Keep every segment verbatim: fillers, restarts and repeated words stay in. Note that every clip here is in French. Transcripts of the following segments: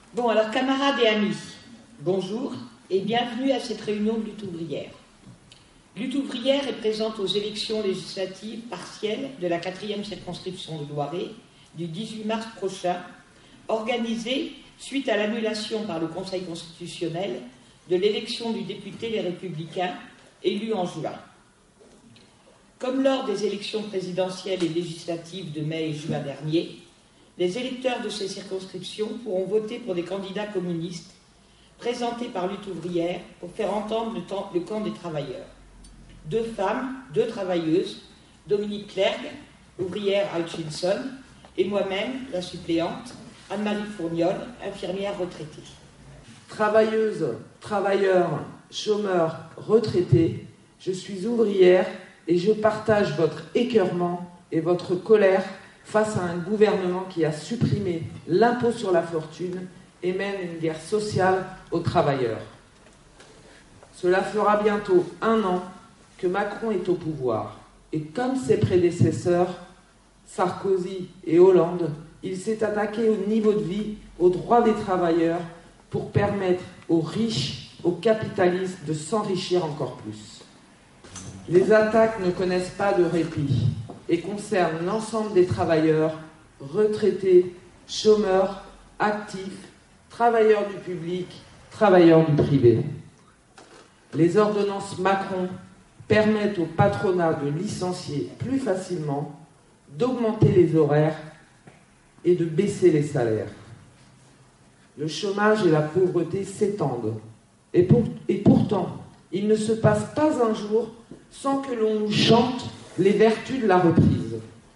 Bon, alors camarades et amis, bonjour et bienvenue à cette réunion de lutte ouvrière. Lutte ouvrière est présente aux élections législatives partielles de la quatrième circonscription de Loiret du dix-huit mars prochain, organisée suite à l'annulation par le Conseil constitutionnel de l'élection du député Les Républicains élu en juin. Comme lors des élections présidentielles et législatives de mai et juin dernier, les électeurs de ces circonscriptions pourront voter pour des candidats communistes présentés par Lutte ouvrière pour faire entendre le, temps, le camp des travailleurs. Deux femmes, deux travailleuses, Dominique Clergue, ouvrière à Hutchinson, et moi-même, la suppléante, Anne-Marie Fourniol, infirmière retraitée. Travailleuses, travailleurs, chômeurs, retraités, je suis ouvrière et je partage votre écœurement et votre colère face à un gouvernement qui a supprimé l'impôt sur la fortune et mène une guerre sociale aux travailleurs. Cela fera bientôt un an que Macron est au pouvoir. Et comme ses prédécesseurs, Sarkozy et Hollande, il s'est attaqué au niveau de vie, aux droits des travailleurs, pour permettre aux riches, aux capitalistes de s'enrichir encore plus. Les attaques ne connaissent pas de répit et concernent l'ensemble des travailleurs, retraités, chômeurs, actifs, travailleurs du public, travailleurs du privé. Les ordonnances Macron permettent au patronat de licencier plus facilement, d'augmenter les horaires et de baisser les salaires. Le chômage et la pauvreté s'étendent. Et, pour, et pourtant, il ne se passe pas un jour sans que l'on nous chante les vertus de la reprise.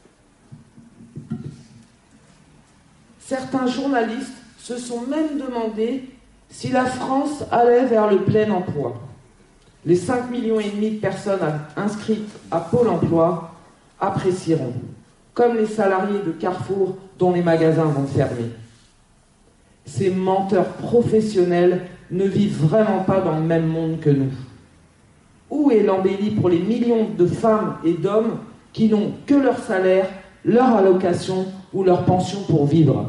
Certains journalistes se sont même demandé si la France allait vers le plein emploi. Les cinq millions et demi de personnes inscrites à Pôle emploi apprécieront, comme les salariés de Carrefour dont les magasins vont fermer. Ces menteurs professionnels ne vivent vraiment pas dans le même monde que nous. Où est l'embellie pour les millions de femmes et d'hommes qui n'ont que leur salaire, leur allocation ou leur pension pour vivre?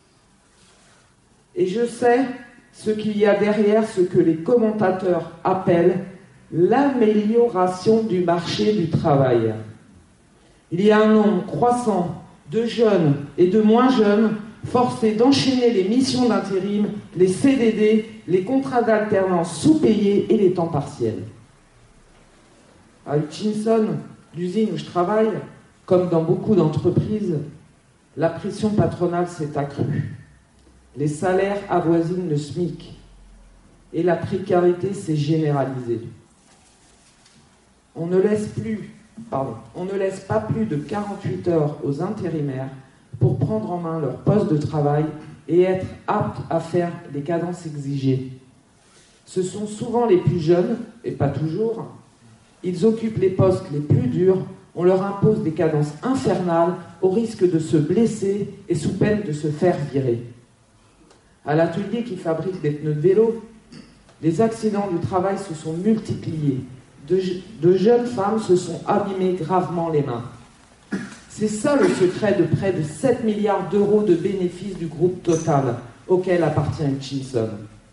Et je sais ce qu'il y a derrière ce que les commentateurs appellent l'amélioration du marché du travail. Il y a un nombre croissant de jeunes et de moins jeunes forcés d'enchaîner les missions d'intérim, les C D D, les contrats d'alternance sous-payés et les temps partiels. À Hutchinson, l'usine où je travaille, comme dans beaucoup d'entreprises, la pression patronale s'est accrue. Les salaires avoisinent le SMIC et la précarité s'est généralisée. On ne laisse plus, pardon, on ne laisse pas plus de quarante-huit heures aux intérimaires pour prendre en main leur poste de travail et être aptes à faire les cadences exigées. Ce sont souvent les plus jeunes, et pas toujours. Ils occupent les postes les plus durs, on leur impose des cadences infernales au risque de se blesser et sous peine de se faire virer. À l'atelier qui fabrique des pneus de vélo, les accidents du travail se sont multipliés. De, de jeunes femmes se sont abîmées gravement les mains. C'est ça le secret de près de sept milliards d'euros de bénéfices du groupe Total, auquel appartient Hutchinson.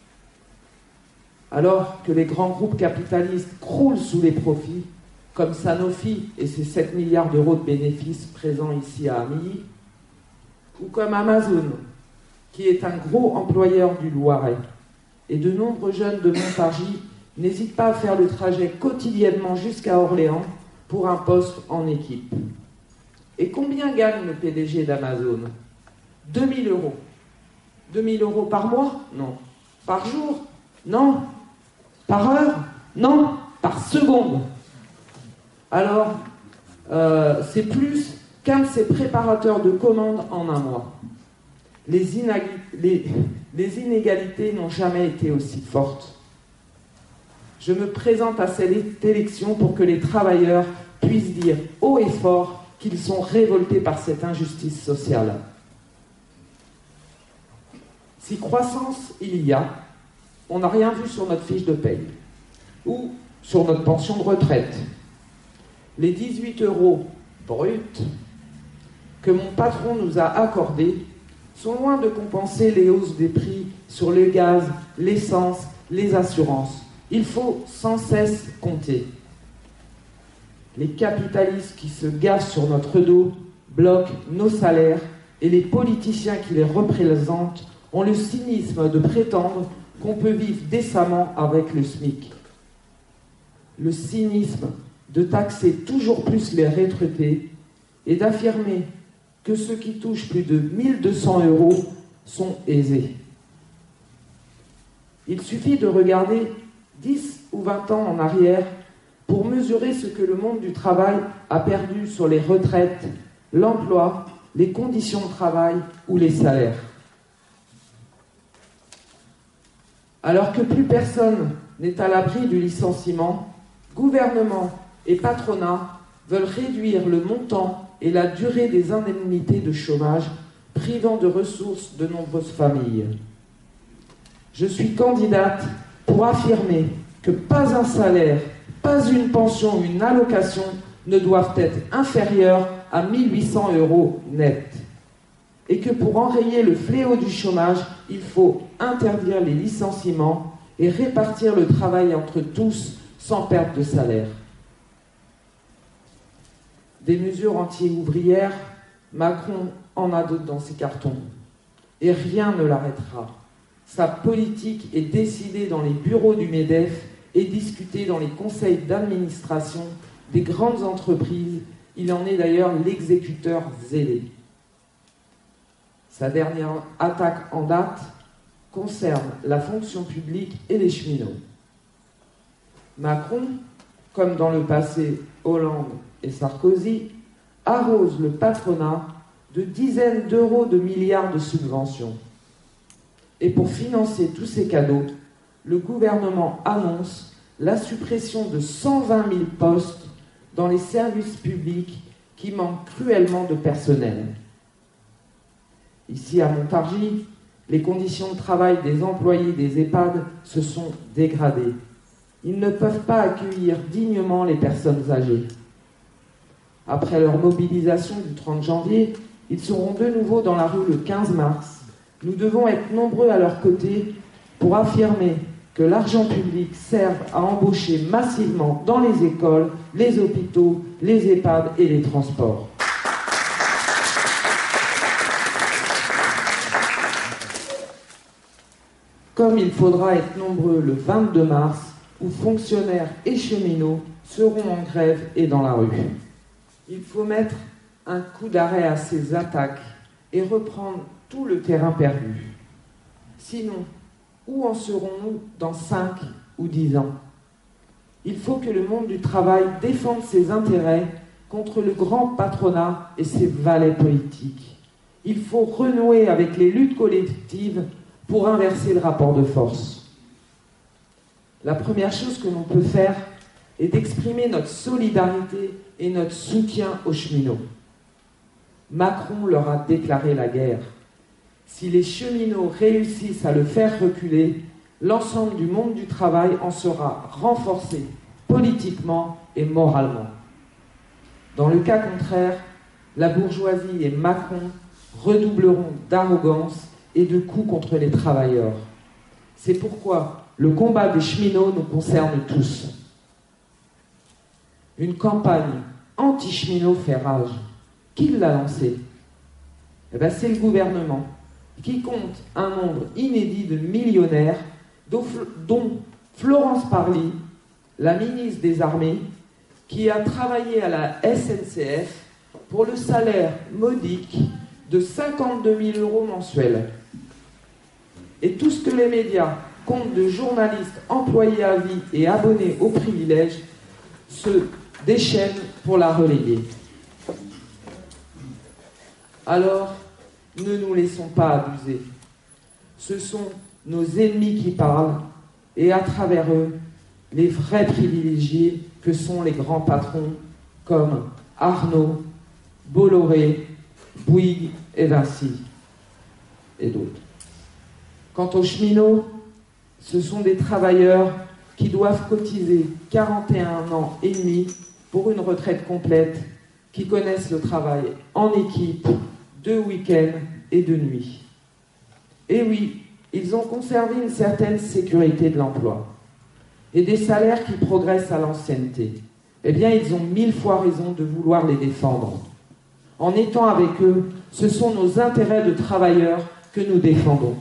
Alors que les grands groupes capitalistes croulent sous les profits, comme Sanofi et ses sept milliards d'euros de bénéfices présents ici à Amilly, ou comme Amazon, qui est un gros employeur du Loiret, et de nombreux jeunes de Montargis n'hésitent pas à faire le trajet quotidiennement jusqu'à Orléans pour un poste en équipe. Et combien gagne le P D G d'Amazon? deux mille euros. deux mille euros par mois? Non. Par jour? Non. Par heure? Non. Par seconde. Alors, euh, c'est plus qu'un de ces préparateurs de commandes en un mois. Les, inag... les... les inégalités n'ont jamais été aussi fortes. Je me présente à cette élection pour que les travailleurs puissent dire haut et fort qu'ils sont révoltés par cette injustice sociale. Si croissance il y a, on n'a rien vu sur notre fiche de paye ou sur notre pension de retraite. Les dix-huit euros bruts que mon patron nous a accordés sont loin de compenser les hausses des prix sur le gaz, l'essence, les assurances. Il faut sans cesse compter. Les capitalistes qui se gavent sur notre dos bloquent nos salaires et les politiciens qui les représentent ont le cynisme de prétendre qu'on peut vivre décemment avec le SMIC. Le cynisme de taxer toujours plus les retraités et d'affirmer que ceux qui touchent plus de mille deux cents euros sont aisés. Il suffit de regarder dix ou vingt ans en arrière pour mesurer ce que le monde du travail a perdu sur les retraites, l'emploi, les conditions de travail ou les salaires. Alors que plus personne n'est à l'abri du licenciement, gouvernement et patronat veulent réduire le montant et la durée des indemnités de chômage, privant de ressources de nombreuses familles. Je suis candidate pour affirmer que pas un salaire, pas une pension ou une allocation ne doivent être inférieurs à mille huit cents euros net. Et que pour enrayer le fléau du chômage, il faut interdire les licenciements et répartir le travail entre tous sans perte de salaire. Des mesures anti-ouvrières, Macron en a d'autres dans ses cartons. Et rien ne l'arrêtera. Sa politique est décidée dans les bureaux du MEDEF et discutée dans les conseils d'administration des grandes entreprises. Il en est d'ailleurs l'exécuteur zélé. Sa dernière attaque en date concerne la fonction publique et les cheminots. Macron, comme dans le passé Hollande et Sarkozy, arrose le patronat de dizaines d'euros de milliards de subventions. Et pour financer tous ces cadeaux, le gouvernement annonce la suppression de cent vingt mille postes dans les services publics qui manquent cruellement de personnel. Ici à Montargis, les conditions de travail des employés des EHPAD se sont dégradées. Ils ne peuvent pas accueillir dignement les personnes âgées. Après leur mobilisation du trente janvier, ils seront de nouveau dans la rue le quinze mars. Nous devons être nombreux à leur côté pour affirmer que l'argent public serve à embaucher massivement dans les écoles, les hôpitaux, les EHPAD et les transports. Comme il faudra être nombreux le vingt-deux mars, où fonctionnaires et cheminots seront en grève et dans la rue. Il faut mettre un coup d'arrêt à ces attaques et reprendre tout le terrain perdu. Sinon, où en serons-nous dans cinq ou dix ans? Il faut que le monde du travail défende ses intérêts contre le grand patronat et ses valets politiques. Il faut renouer avec les luttes collectives pour inverser le rapport de force. La première chose que l'on peut faire est d'exprimer notre solidarité et notre soutien aux cheminots. Macron leur a déclaré la guerre. Si les cheminots réussissent à le faire reculer, l'ensemble du monde du travail en sera renforcé politiquement et moralement. Dans le cas contraire, la bourgeoisie et Macron redoubleront d'arrogance et de coups contre les travailleurs. C'est pourquoi le combat des cheminots nous concerne tous. Une campagne anti-cheminot fait rage. Qui l'a lancée? Eh bien, c'est le gouvernement, qui compte un nombre inédit de millionnaires, dont Florence Parly, la ministre des Armées, qui a travaillé à la S N C F pour le salaire modique de cinquante-deux mille euros mensuels. Et tout ce que les médias comptent de journalistes employés à vie et abonnés aux privilèges se déchaînent pour la reléguer. Alors, ne nous laissons pas abuser. Ce sont nos ennemis qui parlent, et à travers eux, les vrais privilégiés que sont les grands patrons comme Arnaud, Bolloré, Bouygues et Vinci, et d'autres. Quant aux cheminots, ce sont des travailleurs qui doivent cotiser quarante et un ans et demi pour une retraite complète, qui connaissent le travail en équipe, deux week-ends et de nuit. Et oui, ils ont conservé une certaine sécurité de l'emploi et des salaires qui progressent à l'ancienneté. Eh bien, ils ont mille fois raison de vouloir les défendre. En étant avec eux, ce sont nos intérêts de travailleurs que nous défendons.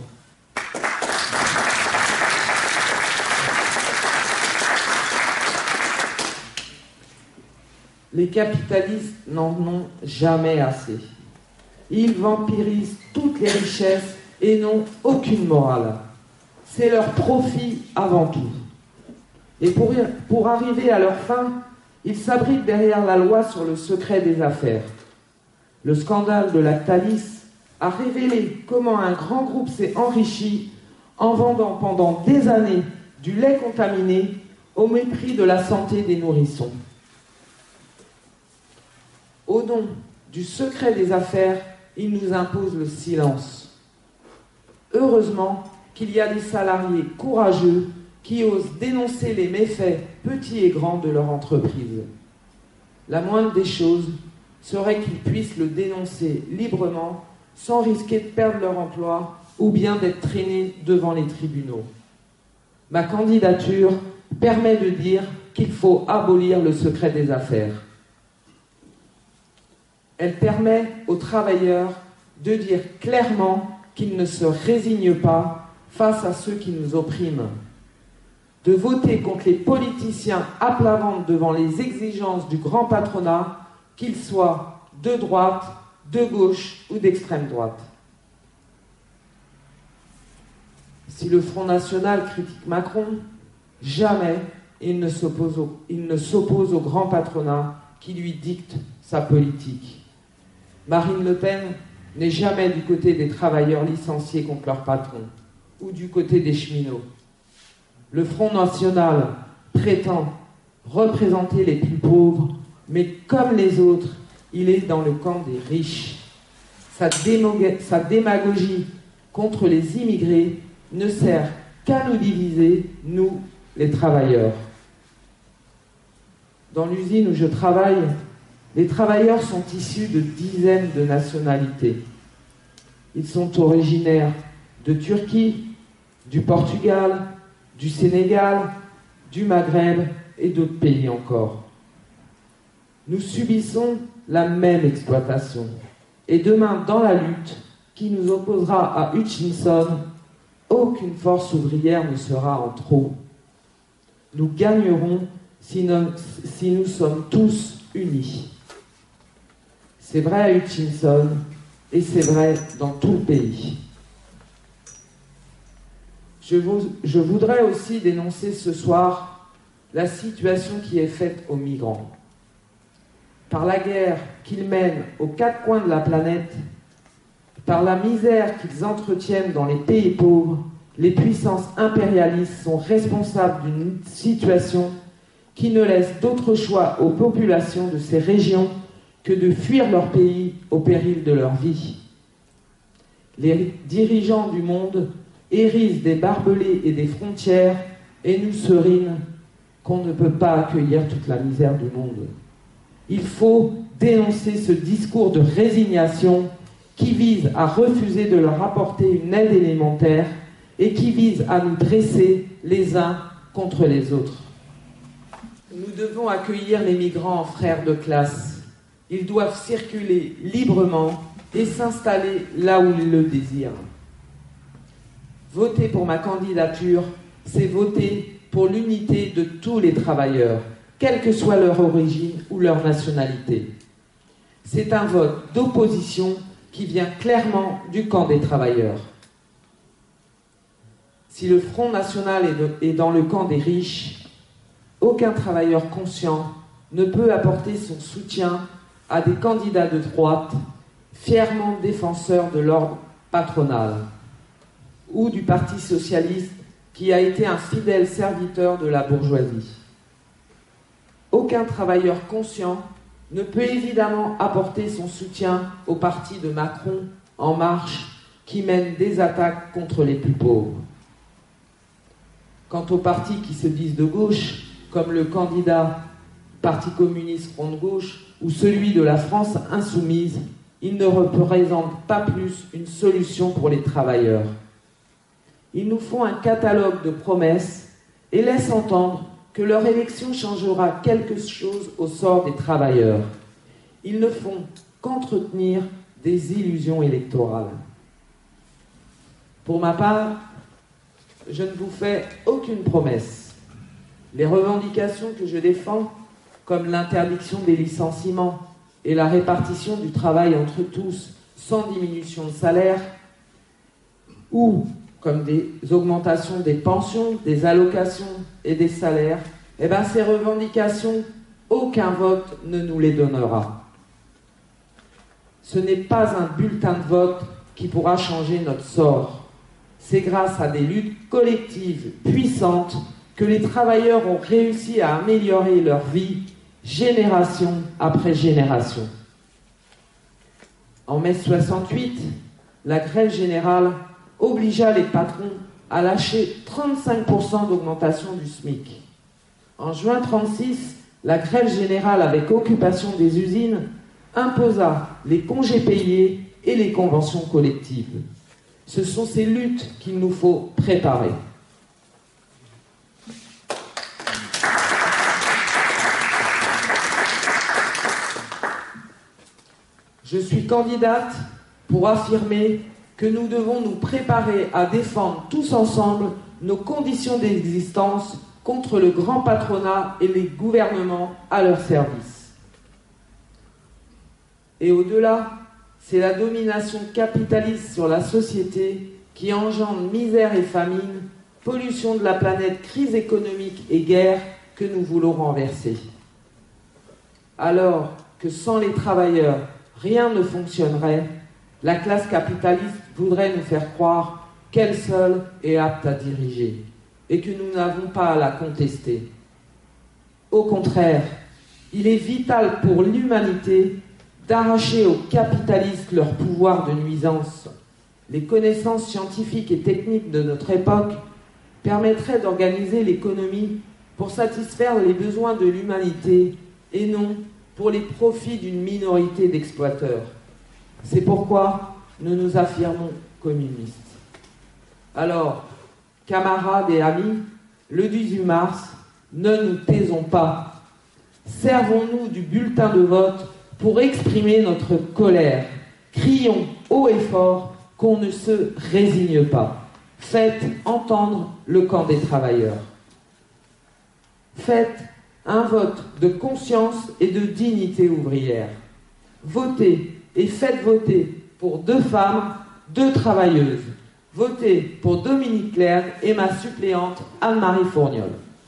Les capitalistes n'en ont jamais assez. Ils vampirisent toutes les richesses et n'ont aucune morale. C'est leur profit avant tout. Et pour, pour arriver à leur fin, ils s'abritent derrière la loi sur le secret des affaires. Le scandale de Lactalis a révélé comment un grand groupe s'est enrichi en vendant pendant des années du lait contaminé au mépris de la santé des nourrissons. Au nom du secret des affaires, ils nous imposent le silence. Heureusement qu'il y a des salariés courageux qui osent dénoncer les méfaits petits et grands de leur entreprise. La moindre des choses serait qu'ils puissent le dénoncer librement sans risquer de perdre leur emploi ou bien d'être traînés devant les tribunaux. Ma candidature permet de dire qu'il faut abolir le secret des affaires. Elle permet aux travailleurs de dire clairement qu'ils ne se résignent pas face à ceux qui nous oppriment, de voter contre les politiciens à plat ventre devant les exigences du grand patronat, qu'ils soient de droite, de gauche ou d'extrême droite. Si le Front National critique Macron, jamais il ne s'oppose au, il ne s'oppose au grand patronat qui lui dicte sa politique. Marine Le Pen n'est jamais du côté des travailleurs licenciés contre leur patron ou du côté des cheminots. Le Front National prétend représenter les plus pauvres, mais comme les autres, il est dans le camp des riches. Sa, démog- sa démagogie contre les immigrés ne sert qu'à nous diviser, nous, les travailleurs. Dans l'usine où je travaille, les travailleurs sont issus de dizaines de nationalités. Ils sont originaires de Turquie, du Portugal, du Sénégal, du Maghreb et d'autres pays encore. Nous subissons la même exploitation. Et demain, dans la lutte qui nous opposera à Hutchinson, aucune force ouvrière ne sera en trop. Nous gagnerons si nous, si nous sommes tous unis. C'est vrai à Hutchinson et c'est vrai dans tout le pays. Je, vous, je voudrais aussi dénoncer ce soir la situation qui est faite aux migrants. Par la guerre qu'ils mènent aux quatre coins de la planète, par la misère qu'ils entretiennent dans les pays pauvres, les puissances impérialistes sont responsables d'une situation qui ne laisse d'autre choix aux populations de ces régions que de fuir leur pays au péril de leur vie. Les dirigeants du monde hérissent des barbelés et des frontières et nous serinent qu'on ne peut pas accueillir toute la misère du monde. Il faut dénoncer ce discours de résignation qui vise à refuser de leur apporter une aide élémentaire et qui vise à nous dresser les uns contre les autres. Nous devons accueillir les migrants en frères de classe. Ils doivent circuler librement et s'installer là où ils le désirent. Voter pour ma candidature, c'est voter pour l'unité de tous les travailleurs, quelle que soit leur origine ou leur nationalité. C'est un vote d'opposition qui vient clairement du camp des travailleurs. Si le Front National est, de, est dans le camp des riches, aucun travailleur conscient ne peut apporter son soutien à des candidats de droite fièrement défenseurs de l'ordre patronal ou du Parti socialiste qui a été un fidèle serviteur de la bourgeoisie. Aucun travailleur conscient ne peut évidemment apporter son soutien au parti de Macron En Marche qui mène des attaques contre les plus pauvres. Quant aux partis qui se disent de gauche, comme le candidat Parti communiste Front de gauche ou celui de la France insoumise, ils ne représentent pas plus une solution pour les travailleurs. Ils nous font un catalogue de promesses et laissent entendre que leur élection changera quelque chose au sort des travailleurs. Ils ne font qu'entretenir des illusions électorales. Pour ma part, je ne vous fais aucune promesse. Les revendications que je défends, comme l'interdiction des licenciements et la répartition du travail entre tous sans diminution de salaire, ou comme des augmentations des pensions, des allocations et des salaires, eh bien ces revendications, aucun vote ne nous les donnera. Ce n'est pas un bulletin de vote qui pourra changer notre sort. C'est grâce à des luttes collectives puissantes que les travailleurs ont réussi à améliorer leur vie génération après génération. En mai soixante-huit, la grève générale obligea les patrons à lâcher trente-cinq pour cent d'augmentation du SMIC. En juin trente-six, la grève générale avec occupation des usines imposa les congés payés et les conventions collectives. Ce sont ces luttes qu'il nous faut préparer. Je suis candidate pour affirmer que nous devons nous préparer à défendre tous ensemble nos conditions d'existence contre le grand patronat et les gouvernements à leur service. Et au-delà, c'est la domination capitaliste sur la société qui engendre misère et famine, pollution de la planète, crise économique et guerre que nous voulons renverser. Alors que sans les travailleurs, rien ne fonctionnerait, la classe capitaliste voudrait nous faire croire qu'elle seule est apte à diriger et que nous n'avons pas à la contester. Au contraire, il est vital pour l'humanité d'arracher aux capitalistes leur pouvoir de nuisance. Les connaissances scientifiques et techniques de notre époque permettraient d'organiser l'économie pour satisfaire les besoins de l'humanité et non pour les profits d'une minorité d'exploiteurs. C'est pourquoi nous nous affirmons communistes. Alors, camarades et amis, le dix-huit mars, ne nous taisons pas. Servons-nous du bulletin de vote pour exprimer notre colère. Crions haut et fort qu'on ne se résigne pas. Faites entendre le camp des travailleurs. Faites un vote de conscience et de dignité ouvrière. Votez et faites voter pour deux femmes, deux travailleuses. Votez pour Dominique Clerc et ma suppléante Anne-Marie Fourniol.